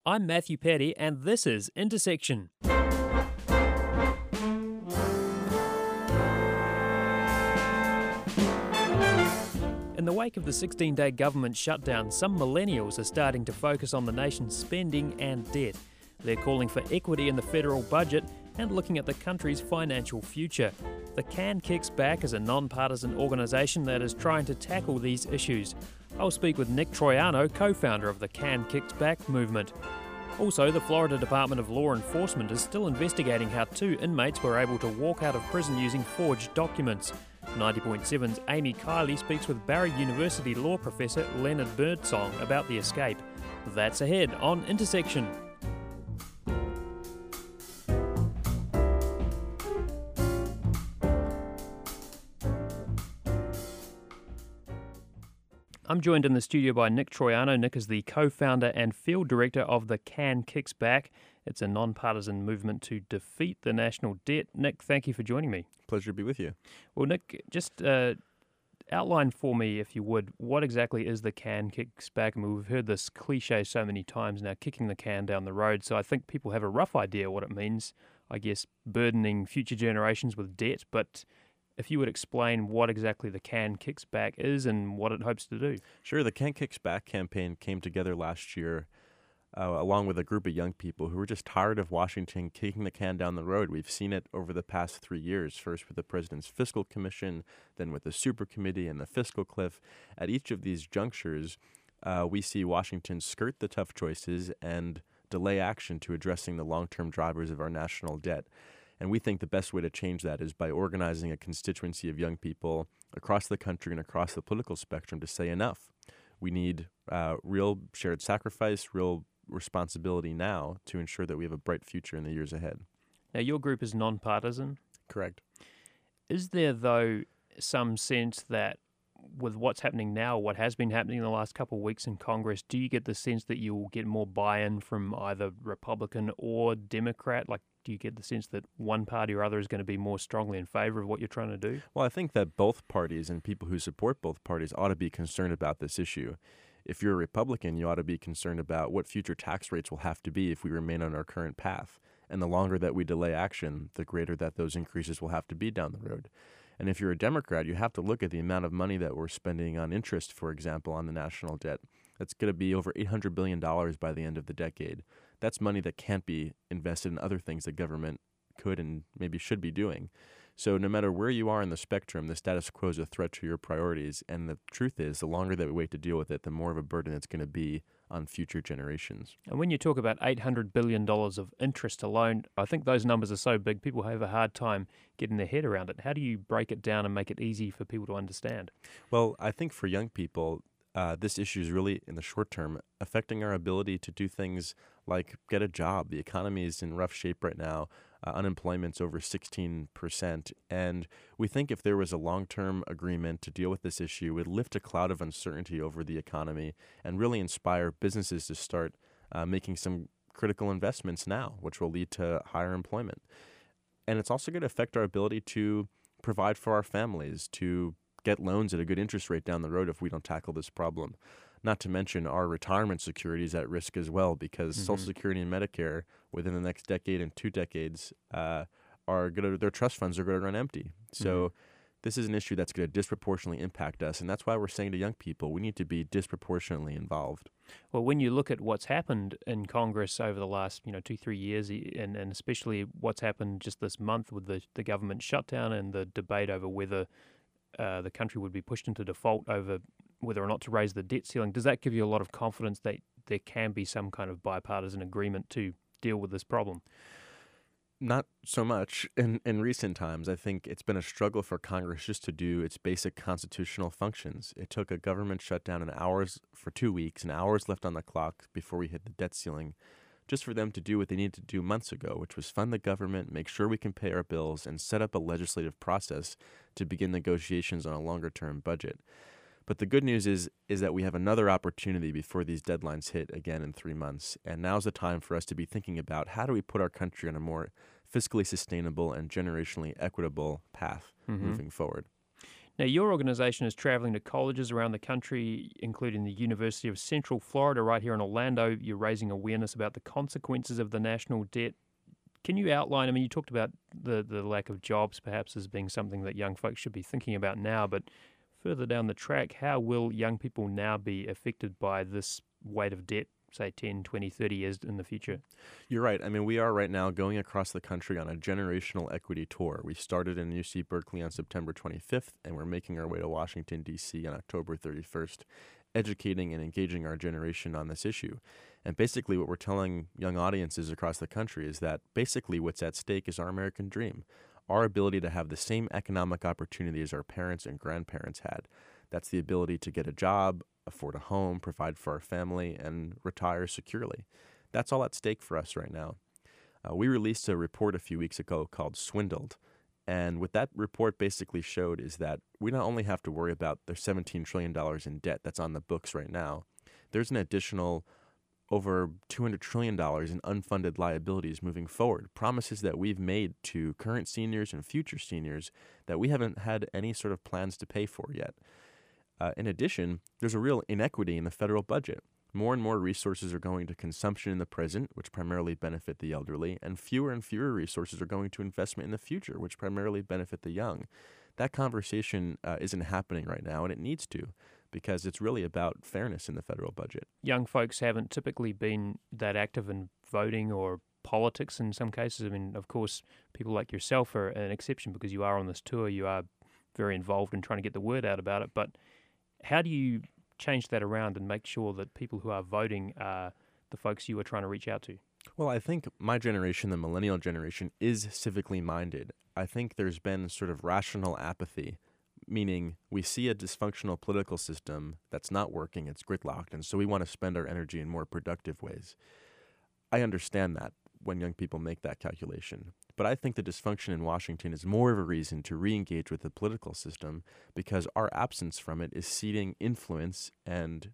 I'm Matthew Petty, and this is Intersection. In the wake of the 16-day government shutdown, some millennials are starting to focus on the nation's spending and debt. They're calling for equity in the federal budget and looking at the country's financial future. The Can Kicks Back is a non-partisan organisation that is trying to tackle these issues. I'll speak with Nick Troiano, co-founder of the Can Kicks Back movement. Also, the Florida Department of Law Enforcement is still investigating how 2 inmates were able to walk out of prison using forged documents. 90.7's Amy Kiley speaks with Barry University law professor Leonard Birdsong about the escape. That's ahead on Intersection. I'm joined in the studio by Nick Troiano. Nick is the co-founder and field director of the Can Kicks Back. It's a non-partisan movement to defeat the national debt. Nick, thank you for joining me. Pleasure to be with you. Well, Nick, just outline for me, if you would, what exactly is the Can Kicks Back? I mean, we've heard this cliche so many times now, kicking the can down the road, so I think people have a rough idea what it means, I guess, burdening future generations with debt, but if you would explain what exactly the Can Kicks Back is and what it hopes to do. Sure. The Can Kicks Back campaign came together last year along with a group of young people who were just tired of Washington kicking the can down the road. We've seen it over the past 3 years, first with the President's Fiscal Commission, then with the Super Committee and the Fiscal Cliff. At each of these junctures, we see Washington skirt the tough choices and delay action to addressing the long-term drivers of our national debt. And we think the best way to change that is by organizing a constituency of young people across the country and across the political spectrum to say enough. We need real shared sacrifice, real responsibility now to ensure that we have a bright future in the years ahead. Now, your group is non-partisan. Correct. Is there, though, some sense that with what's happening now, what has been happening in the last couple of weeks in Congress, do you get the sense that you will get more buy-in from either Republican or Democrat? Like, do you get the sense that one party or other is going to be more strongly in favor of what you're trying to do? Well, I think that both parties and people who support both parties ought to be concerned about this issue. If you're a Republican, you ought to be concerned about what future tax rates will have to be if we remain on our current path. And the longer that we delay action, the greater that those increases will have to be down the road. And if you're a Democrat, you have to look at the amount of money that we're spending on interest, for example, on the national debt. That's going to be over $800 billion by the end of the decade. That's money that can't be invested in other things that government could and maybe should be doing. So no matter where you are in the spectrum, the status quo is a threat to your priorities. And the truth is, the longer that we wait to deal with it, the more of a burden it's going to be on future generations. And when you talk about $800 billion of interest alone, I think those numbers are so big, people have a hard time getting their head around it. How do you break it down and make it easy for people to understand? Well, I think for young people, this issue is really, in the short term, affecting our ability to do things like get a job. The economy is in rough shape right now. Unemployment's over 16%. And we think if there was a long-term agreement to deal with this issue, it would lift a cloud of uncertainty over the economy and really inspire businesses to start making some critical investments now, which will lead to higher employment. And it's also going to affect our ability to provide for our families, to get loans at a good interest rate down the road if we don't tackle this problem. Not to mention our retirement security is at risk as well, because Social Security and Medicare within the next decade and 2 decades their trust funds are going to run empty. So this is an issue that's going to disproportionately impact us, and that's why we're saying to young people we need to be disproportionately involved. Well, when you look at what's happened in Congress over the last 2-3 years, and especially what's happened just this month with the government shutdown and the debate over whether the country would be pushed into default over whether or not to raise the debt ceiling, does that give you a lot of confidence that there can be some kind of bipartisan agreement to deal with this problem? Not so much. In recent times, I think it's been a struggle for Congress just to do its basic constitutional functions. It took a government shutdown and hours for 2 weeks and hours left on the clock before we hit the debt ceiling, just for them to do what they needed to do months ago, which was fund the government, make sure we can pay our bills, and set up a legislative process to begin negotiations on a longer-term budget. But the good news is that we have another opportunity before these deadlines hit again in 3 months. And now's the time for us to be thinking about how do we put our country on a more fiscally sustainable and generationally equitable path moving forward. Now, your organisation is travelling to colleges around the country, including the University of Central Florida right here in Orlando. You're raising awareness about the consequences of the national debt. Can you outline, I mean, you talked about the lack of jobs perhaps as being something that young folks should be thinking about now, but further down the track, how will young people now be affected by this weight of debt, say 10, 20, 30 years in the future? You're right. I mean, we are right now going across the country on a generational equity tour. We started in UC Berkeley on September 25th, and we're making our way to Washington, D.C. on October 31st, educating and engaging our generation on this issue. And basically what we're telling young audiences across the country is that basically what's at stake is our American dream, our ability to have the same economic opportunity as our parents and grandparents had. That's the ability to get a job, afford a home, provide for our family, and retire securely. That's all at stake for us right now. We released a report a few weeks ago called Swindled. And what that report basically showed is that we not only have to worry about the $17 trillion in debt that's on the books right now, there's an additional over $200 trillion in unfunded liabilities moving forward, promises that we've made to current seniors and future seniors that we haven't had any sort of plans to pay for yet. In addition, there's a real inequity in the federal budget. More and more resources are going to consumption in the present, which primarily benefit the elderly, and fewer resources are going to investment in the future, which primarily benefit the young. That conversation isn't happening right now, and it needs to, because it's really about fairness in the federal budget. Young folks haven't typically been that active in voting or politics in some cases. I mean, of course, people like yourself are an exception because you are on this tour. You are very involved in trying to get the word out about it. But how do you change that around and make sure that people who are voting are the folks you are trying to reach out to? Well, I think my generation, the millennial generation, is civically minded. I think there's been sort of rational apathy, meaning we see a dysfunctional political system that's not working, it's gridlocked, and so we want to spend our energy in more productive ways. I understand that when young people make that calculation. But I think the dysfunction in Washington is more of a reason to re-engage with the political system because our absence from it is ceding influence and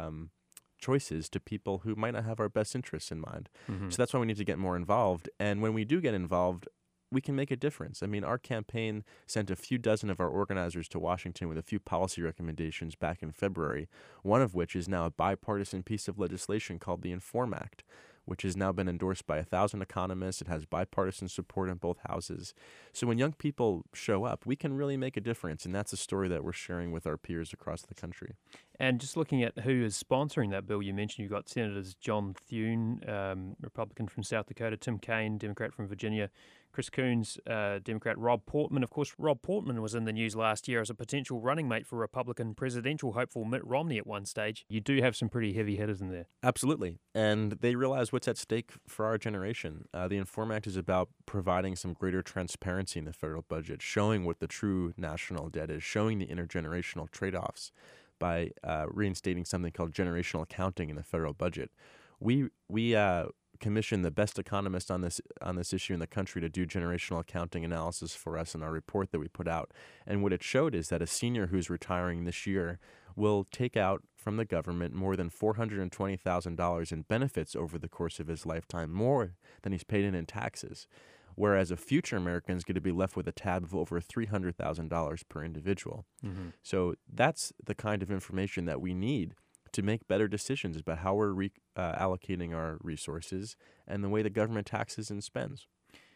choices to people who might not have our best interests in mind. Mm-hmm. So that's why we need to get more involved. And when we do get involved, we can make a difference. I mean, our campaign sent a few dozen of our organizers to Washington with a few policy recommendations back in February, one of which is now a bipartisan piece of legislation called the INFORM Act, which has now been endorsed by 1,000 economists. It has bipartisan support in both houses. So when young people show up, we can really make a difference, and that's a story that we're sharing with our peers across the country. And just looking at who is sponsoring that bill, you mentioned you've got Senators John Thune, Republican from South Dakota, Tim Kaine, Democrat from Virginia, Chris Coons, Democrat, Rob Portman. Of course, Rob Portman was in the news last year as a potential running mate for Republican presidential hopeful Mitt Romney at one stage. You do have some pretty heavy hitters in there. Absolutely. And they realize what's at stake for our generation. The INFORM Act is about providing some greater transparency in the federal budget, showing what the true national debt is, showing the intergenerational trade-offs by reinstating something called generational accounting in the federal budget. We commissioned the best economists on this issue in the country to do generational accounting analysis for us in our report that we put out. And what it showed is that a senior who's retiring this year will take out from the government more than $420,000 in benefits over the course of his lifetime, more than he's paid in taxes, whereas a future American is going to be left with a tab of over $300,000 per individual. Mm-hmm. So that's the kind of information that we need to make better decisions about how we're allocating our resources and the way the government taxes and spends.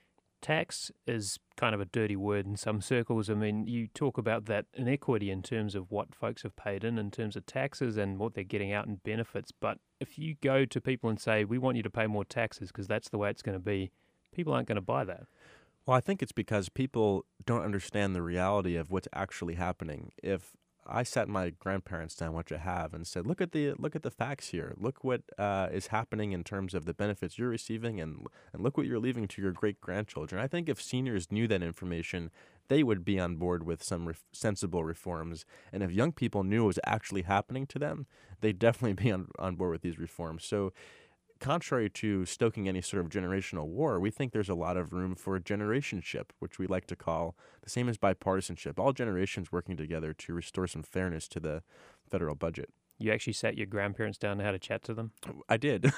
Tax is kind of a dirty word in some circles. I mean, you talk about that inequity in terms of what folks have paid in terms of taxes and what they're getting out in benefits. But if you go to people and say, we want you to pay more taxes because that's the way it's going to be, people aren't going to buy that. Well, I think it's because people don't understand the reality of what's actually happening. If I sat my grandparents down, what you have, and said, look at the facts here. Look what is happening in terms of the benefits you're receiving, and look what you're leaving to your great-grandchildren. I think if seniors knew that information, they would be on board with some sensible reforms. And if young people knew what was actually happening to them, they'd definitely be on board with these reforms. So contrary to stoking any sort of generational war, we think there's a lot of room for generationship, which we like to call the same as bipartisanship, all generations working together to restore some fairness to the federal budget. You actually sat your grandparents down and had a chat to them? I did.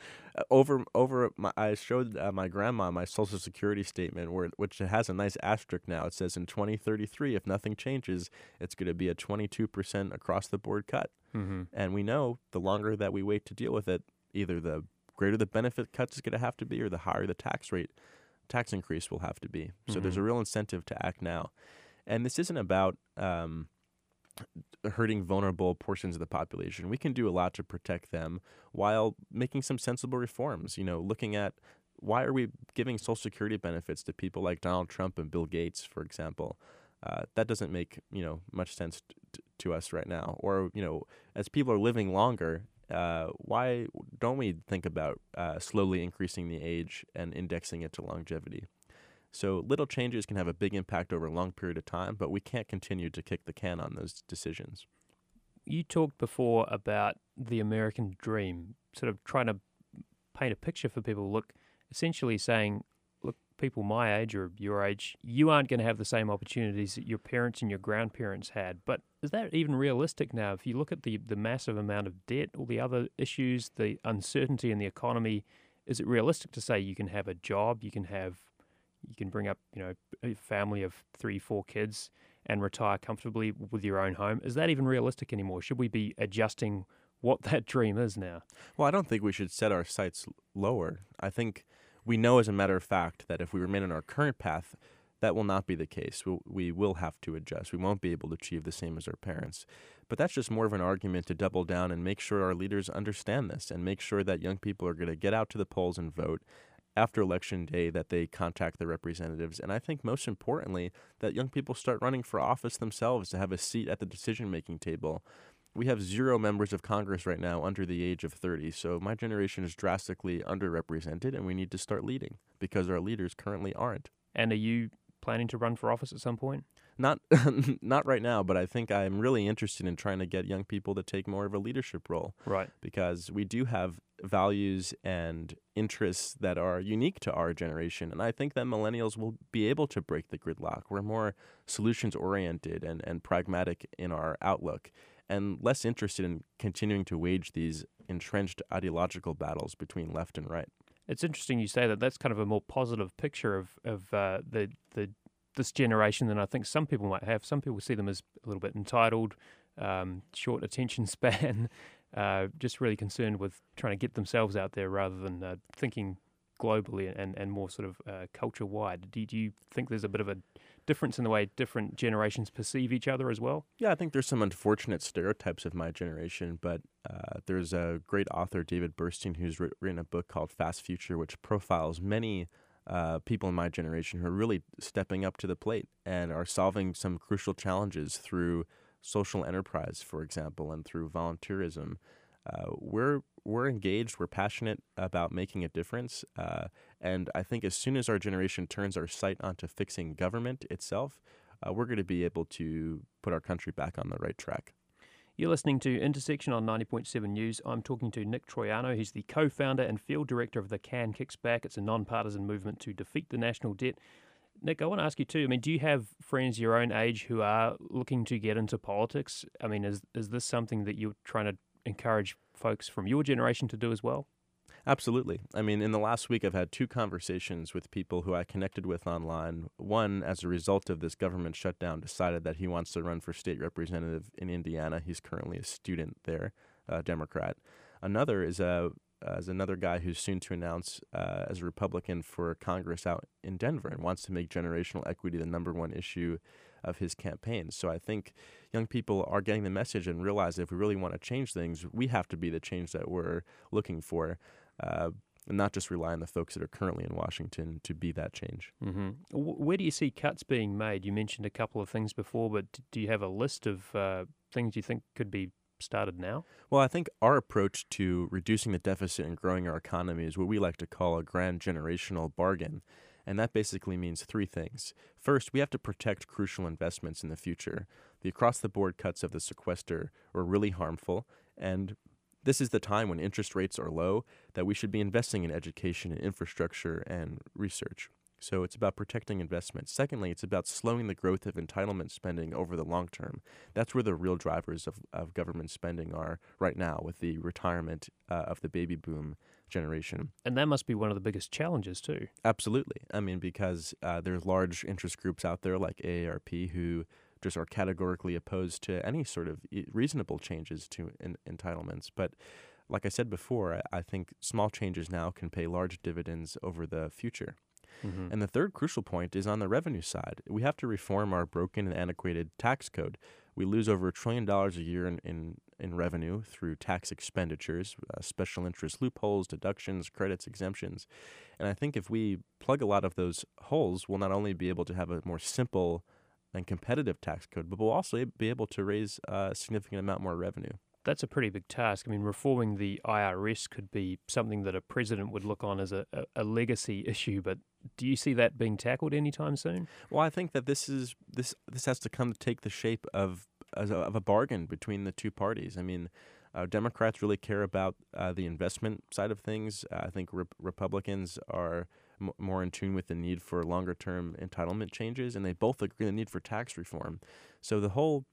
I showed my grandma my Social Security statement, which has a nice asterisk now. It says in 2033, if nothing changes, it's going to be a 22% across the board cut. Mm-hmm. And we know the longer that we wait to deal with it, either the greater the benefit cut is going to have to be, or the higher the tax increase will have to be. So there's a real incentive to act now. And this isn't about hurting vulnerable portions of the population. We can do a lot to protect them while making some sensible reforms. Looking at why are we giving Social Security benefits to people like Donald Trump and Bill Gates, for example? That doesn't make much sense to us right now. Or as people are living longer, why don't we think about slowly increasing the age and indexing it to longevity? So little changes can have a big impact over a long period of time, but we can't continue to kick the can on those decisions. You talked before about the American dream, sort of trying to paint a picture for people. Look, essentially saying, look, people my age or your age, you aren't going to have the same opportunities that your parents and your grandparents had. But is that even realistic now? If you look at the massive amount of debt, all the other issues, the uncertainty in the economy, is it realistic to say you can have a job, you can bring up, a family of 3-4 kids and retire comfortably with your own home? Is that even realistic anymore? Should we be adjusting what that dream is now? Well, I don't think we should set our sights lower. I think we know as a matter of fact that if we remain on our current path, that will not be the case. We will have to adjust. We won't be able to achieve the same as our parents. But that's just more of an argument to double down and make sure our leaders understand this and make sure that young people are going to get out to the polls and vote after Election Day, that they contact their representatives. And I think most importantly, that young people start running for office themselves to have a seat at the decision-making table. We have 0 members of Congress right now under the age of 30, so my generation is drastically underrepresented, and we need to start leading because our leaders currently aren't. And are you planning to run for office at some point? Not not right now, but I think I'm really interested in trying to get young people to take more of a leadership role. Right. Because we do have values and interests that are unique to our generation. And I think that millennials will be able to break the gridlock. We're more solutions-oriented and pragmatic in our outlook and less interested in continuing to wage these entrenched ideological battles between left and right. It's interesting you say that. That's kind of a more positive picture of this generation than I think some people might have. Some people see them as a little bit entitled, short attention span, just really concerned with trying to get themselves out there rather than thinking globally and more sort of culture-wide. Do you think there's a bit of a difference in the way different generations perceive each other as well? Yeah, I think there's some unfortunate stereotypes of my generation, but there's a great author, David Burstein, who's written a book called Fast Future, which profiles many people in my generation who are really stepping up to the plate and are solving some crucial challenges through social enterprise, for example, and through volunteerism. We're engaged, we're passionate about making a difference, and I think as soon as our generation turns our sight onto fixing government itself, we're going to be able to put our country back on the right track. You're listening to Intersection on 90.7 News. I'm talking to Nick Troiano. He's the co-founder and field director of the Can Kicks Back. It's a non-partisan movement to defeat the national debt. Nick, I want to ask you too, do you have friends your own age who are looking to get into politics? Is this something that you're trying to encourage folks from your generation to do as well? Absolutely. In the last week, I've had 2 conversations with people who I connected with online. One, as a result of this government shutdown, decided that he wants to run for state representative in Indiana. He's currently a student there, a Democrat. Another is another guy who's soon to announce as a Republican for Congress out in Denver and wants to make generational equity the #1 issue of his campaign. So I think young people are getting the message and realize that if we really want to change things, we have to be the change that we're looking for. And not just rely on the folks that are currently in Washington to be that change. Mm-hmm. Where do you see cuts being made? You mentioned a couple of things before, but do you have a list of things you think could be started now? Well, I think our approach to reducing the deficit and growing our economy is what we like to call a grand generational bargain. And that basically means 3 things. First, we have to protect crucial investments in the future. The across-the-board cuts of the sequester were really harmful, and this is the time when interest rates are low that we should be investing in education and infrastructure and research. So it's about protecting investment. Secondly, it's about slowing the growth of entitlement spending over the long term. That's where the real drivers of government spending are right now with the retirement of the baby boom generation. And that must be one of the biggest challenges too. Absolutely. I mean, because there's large interest groups out there like AARP who just are categorically opposed to any sort of reasonable changes to entitlements. But like I said before, I think small changes now can pay large dividends over the future. Mm-hmm. And the third crucial point is on the revenue side. We have to reform our broken and antiquated tax code. We lose over $1 trillion a year in revenue through tax expenditures, special interest loopholes, deductions, credits, exemptions. And I think if we plug a lot of those holes, we'll not only be able to have a more simple and competitive tax code, but we'll also be able to raise a significant amount more revenue. That's a pretty big task. I mean, reforming the IRS could be something that a president would look on as a legacy issue, but do you see that being tackled anytime soon? Well, I think that this has to come to take the shape of a bargain between the two parties. I mean, Democrats really care about the investment side of things. I think Republicans are more in tune with the need for longer-term entitlement changes, and they both agree on the need for tax reform. So the whole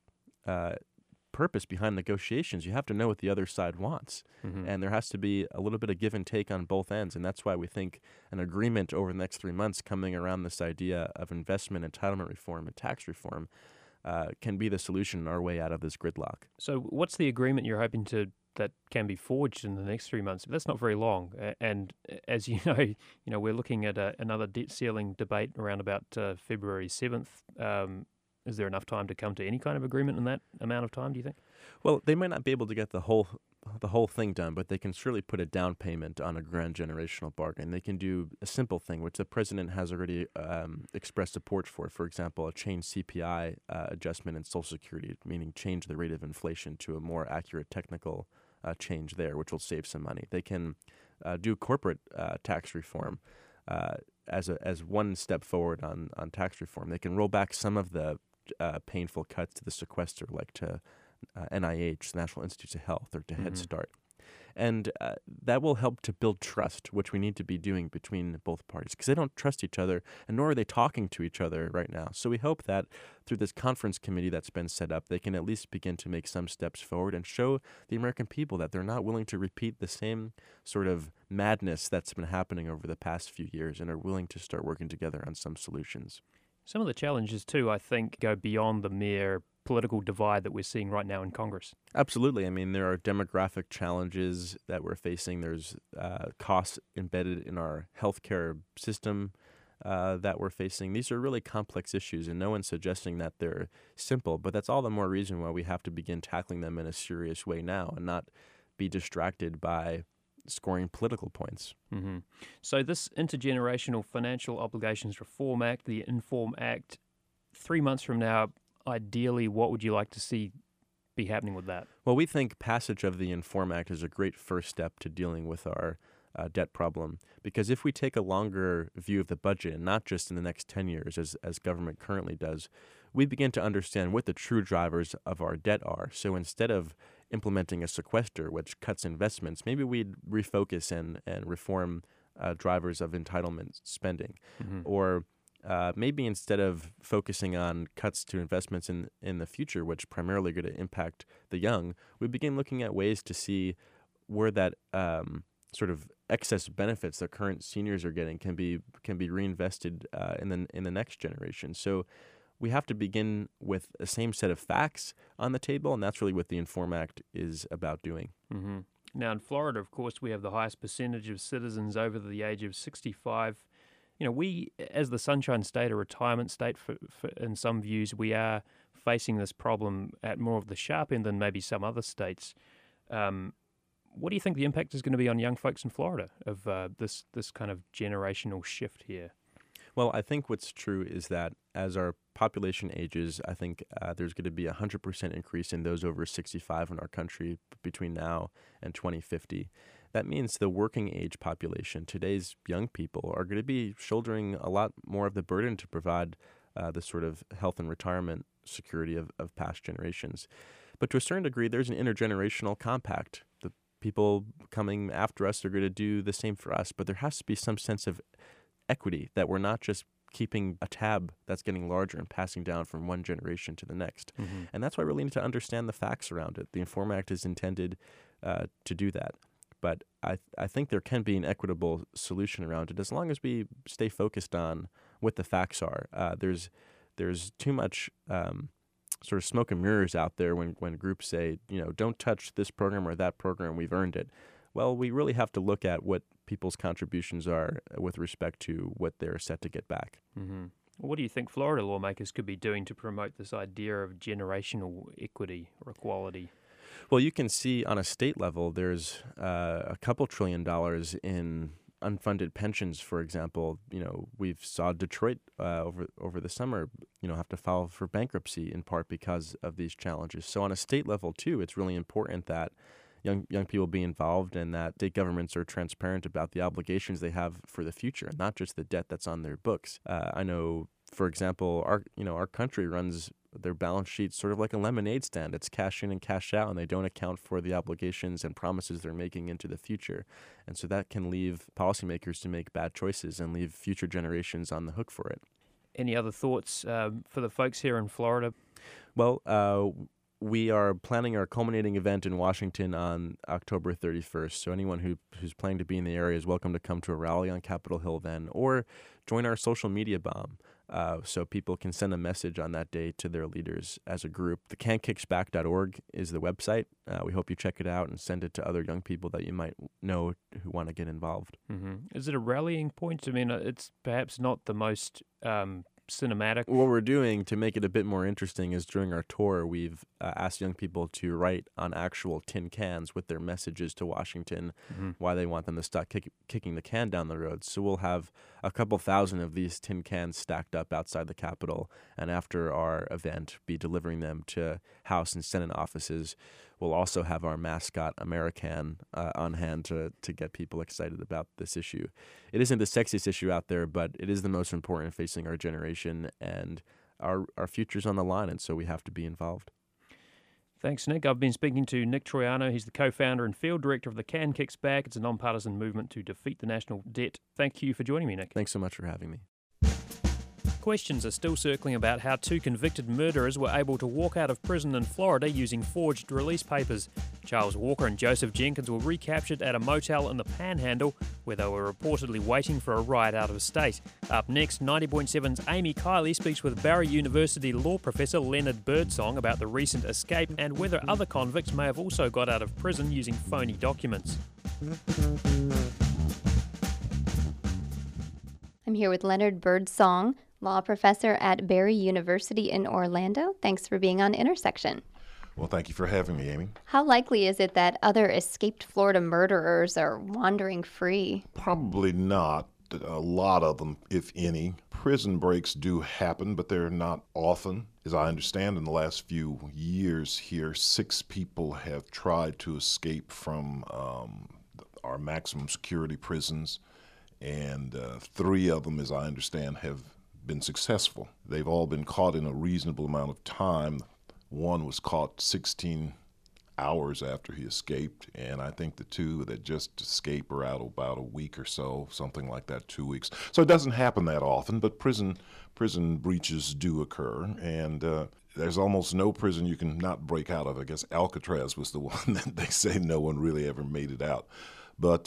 purpose behind negotiations, you have to know what the other side wants. Mm-hmm. And there has to be a little bit of give and take on both ends. And that's why we think an agreement over the next 3 months coming around this idea of investment, entitlement reform, and tax reform can be the solution in our way out of this gridlock. So what's the agreement you're hoping that can be forged in the next 3 months? That's not very long. And as you know, we're looking at another debt ceiling debate around about February 7th. Is there enough time to come to any kind of agreement in that amount of time, do you think? Well, they might not be able to get the whole thing done, but they can surely put a down payment on a grand generational bargain. They can do a simple thing, which the president has already expressed support for example, a change CPI adjustment in Social Security, meaning change the rate of inflation to a more accurate technical change there, which will save some money. They can do corporate tax reform as one step forward on tax reform. They can roll back some of the painful cuts to the sequester, like to NIH, the National Institutes of Health, or to Head Start. And that will help to build trust, which we need to be doing between both parties, because they don't trust each other, and nor are they talking to each other right now. So we hope that through this conference committee that's been set up, they can at least begin to make some steps forward and show the American people that they're not willing to repeat the same sort of madness that's been happening over the past few years and are willing to start working together on some solutions. Some of the challenges, too, I think, go beyond the mere political divide that we're seeing right now in Congress. Absolutely. I mean, there are demographic challenges that we're facing. There's costs embedded in our healthcare system that we're facing. These are really complex issues, and no one's suggesting that they're simple, but that's all the more reason why we have to begin tackling them in a serious way now and not be distracted by scoring political points. Mm-hmm. So this Intergenerational Financial Obligations Reform Act, the INFORM Act, 3 months from now, ideally, what would you like to see be happening with that? Well, we think passage of the INFORM Act is a great first step to dealing with our debt problem, because if we take a longer view of the budget, and not just in the next 10 years as government currently does, we begin to understand what the true drivers of our debt are. So instead of implementing a sequester, which cuts investments, maybe we'd refocus and reform drivers of entitlement spending. Mm-hmm. Or maybe instead of focusing on cuts to investments in the future, which primarily are going to impact the young, we begin looking at ways to see where that sort of excess benefits that current seniors are getting can be reinvested in the next generation. So we have to begin with the same set of facts on the table, and that's really what the INFORM Act is about doing. Mm-hmm. Now, in Florida, of course, we have the highest percentage of citizens over the age of 65. You know, we, as the Sunshine State, a retirement state for in some views, we are facing this problem at more of the sharp end than maybe some other states. What do you think the impact is going to be on young folks in Florida of this kind of generational shift here? Well, I think what's true is that as our population ages, I think there's going to be a 100% increase in those over 65 in our country between now and 2050. That means the working age population, today's young people, are going to be shouldering a lot more of the burden to provide the sort of health and retirement security of past generations. But to a certain degree, there's an intergenerational compact. The people coming after us are going to do the same for us, but there has to be some sense of equity, that we're not just keeping a tab that's getting larger and passing down from one generation to the next. Mm-hmm. And that's why we really need to understand the facts around it. The Inform Act is intended to do that. But I think there can be an equitable solution around it as long as we stay focused on what the facts are. There's too much sort of smoke and mirrors out there when groups say, don't touch this program or that program, we've earned it. Well, we really have to look at what people's contributions are with respect to what they're set to get back. Mm-hmm. What do you think Florida lawmakers could be doing to promote this idea of generational equity or equality? Well, you can see on a state level, there's a couple $1 trillion in unfunded pensions, for example. We've saw Detroit over the summer, have to file for bankruptcy in part because of these challenges. So on a state level, too, it's really important that young people be involved and that state governments are transparent about the obligations they have for the future, not just the debt that's on their books. I know, for example, our country runs their balance sheet sort of like a lemonade stand. It's cash in and cash out, and they don't account for the obligations and promises they're making into the future. And so that can leave policymakers to make bad choices and leave future generations on the hook for it. Any other thoughts for the folks here in Florida? Well, we are planning our culminating event in Washington on October 31st. So anyone who's planning to be in the area is welcome to come to a rally on Capitol Hill then, or join our social media bomb. So people can send a message on that day to their leaders as a group. The cankicksback.org is the website. We hope you check it out and send it to other young people that you might know who want to get involved. Mm-hmm. Is it a rallying point? I mean, it's perhaps not the most cinematic. What we're doing to make it a bit more interesting is during our tour, we've asked young people to write on actual tin cans with their messages to Washington, why they want them to stop kicking the can down the road. So we'll have a couple thousand of these tin cans stacked up outside the Capitol, and after our event, be delivering them to House and Senate offices. We'll also have our mascot, American, on hand to get people excited about this issue. It isn't the sexiest issue out there, but it is the most important facing our generation, and our future's on the line, and so we have to be involved. Thanks, Nick. I've been speaking to Nick Troiano. He's the co-founder and field director of the Can Kicks Back. It's a nonpartisan movement to defeat the national debt. Thank you for joining me, Nick. Thanks so much for having me. Questions are still circling about how two convicted murderers were able to walk out of prison in Florida using forged release papers. Charles Walker and Joseph Jenkins were recaptured at a motel in the Panhandle, where they were reportedly waiting for a ride out of state. Up next, 90.7's Amy Kiley speaks with Barry University law professor Leonard Birdsong about the recent escape and whether other convicts may have also got out of prison using phony documents. I'm here with Leonard Birdsong, law professor at Barry University in Orlando. Thanks for being on Intersection. Well, thank you for having me, Amy. How likely is it that other escaped Florida murderers are wandering free? Probably not. A lot of them, if any. Prison breaks do happen, but they're not often. As I understand, in the last few years here, 6 people have tried to escape from our maximum security prisons, and 3 of them, as I understand, have been successful. They've all been caught in a reasonable amount of time. One was caught 16 hours after he escaped, and I think the 2 that just escaped are out about a week or so, something like that, 2 weeks. So it doesn't happen that often, but prison breaches do occur, and there's almost no prison you can not break out of. I guess Alcatraz was the one that they say no one really ever made it out. But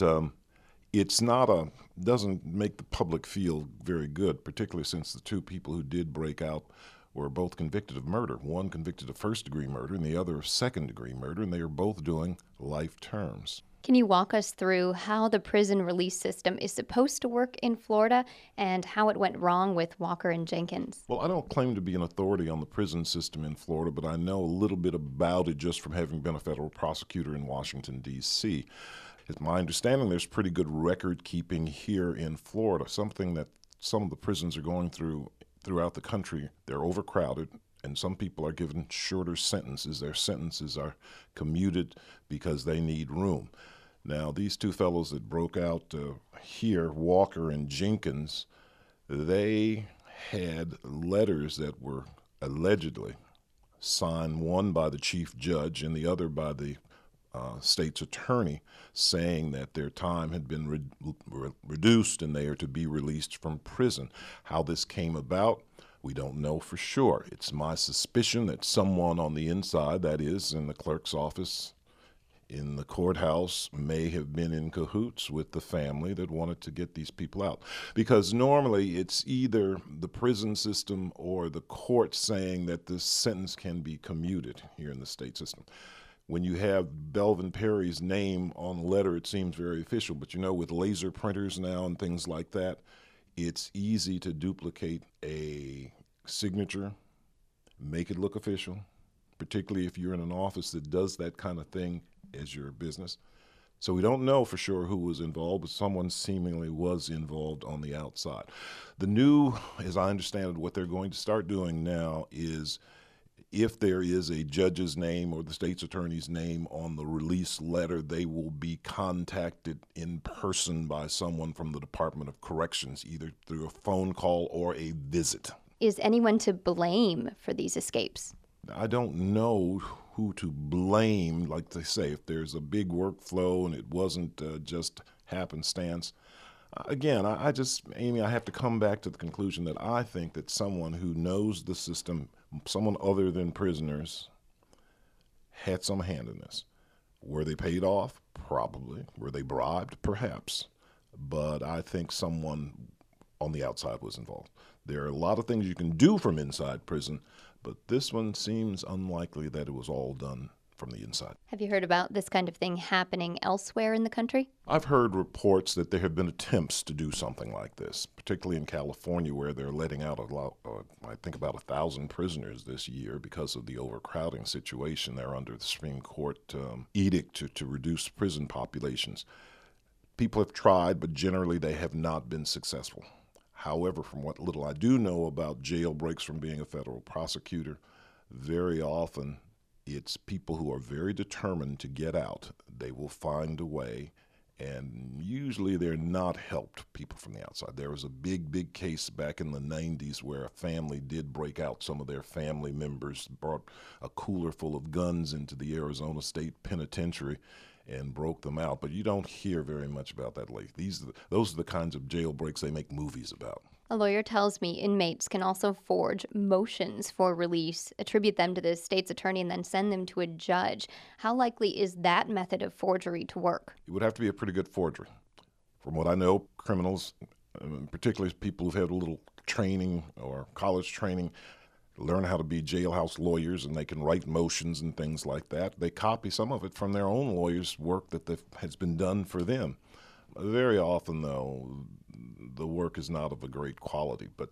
doesn't make the public feel very good, particularly since the 2 people who did break out were both convicted of murder. One convicted of first-degree murder and the other of second-degree murder, and they are both doing life terms. Can you walk us through how the prison release system is supposed to work in Florida and how it went wrong with Walker and Jenkins? Well, I don't claim to be an authority on the prison system in Florida, but I know a little bit about it just from having been a federal prosecutor in Washington, D.C. It's my understanding there's pretty good record keeping here in Florida, something that some of the prisons are going throughout the country. They're overcrowded, and some people are given shorter sentences. Their sentences are commuted because they need room. Now, these 2 fellows that broke out here, Walker and Jenkins, they had letters that were allegedly signed, one by the chief judge and the other by the state's attorney saying that their time had been reduced and they are to be released from prison. How this came about, we don't know for sure. It's my suspicion that someone on the inside, that is, in the clerk's office, in the courthouse, may have been in cahoots with the family that wanted to get these people out. Because normally it's either the prison system or the court saying that this sentence can be commuted here in the state system. When you have Belvin Perry's name on the letter, it seems very official. But with laser printers now and things like that, it's easy to duplicate a signature, make it look official, particularly if you're in an office that does that kind of thing as your business. So we don't know for sure who was involved, but someone seemingly was involved on the outside. The new, as I understand it, what they're going to start doing now is if there is a judge's name or the state's attorney's name on the release letter, they will be contacted in person by someone from the Department of Corrections, either through a phone call or a visit. Is anyone to blame for these escapes? I don't know who to blame. Like they say, if there's a big workflow and it wasn't just happenstance. Again, Amy, I have to come back to the conclusion that I think that someone who knows the system, someone other than prisoners, had some hand in this. Were they paid off? Probably. Were they bribed? Perhaps. But I think someone on the outside was involved. There are a lot of things you can do from inside prison, but this one seems unlikely that it was all done from the inside. Have you heard about this kind of thing happening elsewhere in the country? I've heard reports that there have been attempts to do something like this, particularly in California, where they're letting out I think about 1,000 prisoners this year because of the overcrowding situation. They're under the Supreme Court edict to reduce prison populations. People have tried, but generally they have not been successful. However, from what little I do know about jailbreaks from being a federal prosecutor, very often it's people who are very determined to get out. They will find a way, and usually they're not helped, people from the outside. There was a big case back in the 90s where a family did break out. Some of their family members brought a cooler full of guns into the Arizona State Penitentiary and broke them out. But you don't hear very much about that lately. Those are the kinds of jailbreaks they make movies about. A lawyer tells me inmates can also forge motions for release, attribute them to the state's attorney, and then send them to a judge. How likely is that method of forgery to work? It would have to be a pretty good forgery. From what I know, criminals, particularly people who've had a little training or college training, learn how to be jailhouse lawyers, and they can write motions and things like that. They copy some of it from their own lawyers' work that has been done for them. Very often, though, the work is not of a great quality, but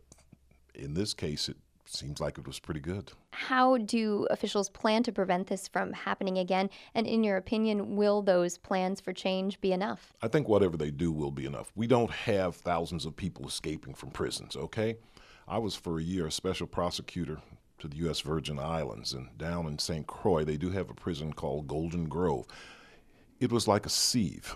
in this case, it seems like it was pretty good. How do officials plan to prevent this from happening again? And in your opinion, will those plans for change be enough? I think whatever they do will be enough. We don't have thousands of people escaping from prisons, okay? I was for a year a special prosecutor to the U.S. Virgin Islands, and down in St. Croix, they do have a prison called Golden Grove. It was like a sieve.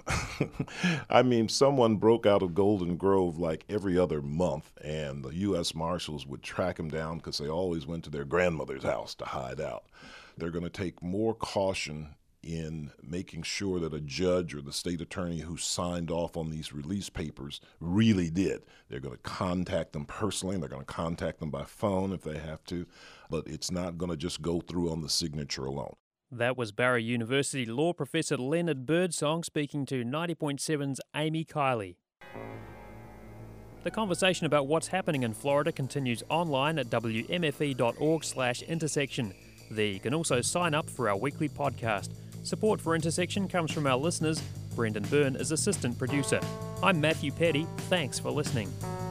I mean, someone broke out of Golden Grove like every other month, and the U.S. Marshals would track them down because they always went to their grandmother's house to hide out. They're going to take more caution in making sure that a judge or the state attorney who signed off on these release papers really did. They're going to contact them personally, and they're going to contact them by phone if they have to, but it's not going to just go through on the signature alone. That was Barry University law professor Leonard Birdsong speaking to 90.7's Amy Kiley. The conversation about what's happening in Florida continues online at wmfe.org/intersection. There you can also sign up for our weekly podcast. Support for Intersection comes from our listeners. Brendan Byrne is assistant producer. I'm Matthew Petty. Thanks for listening.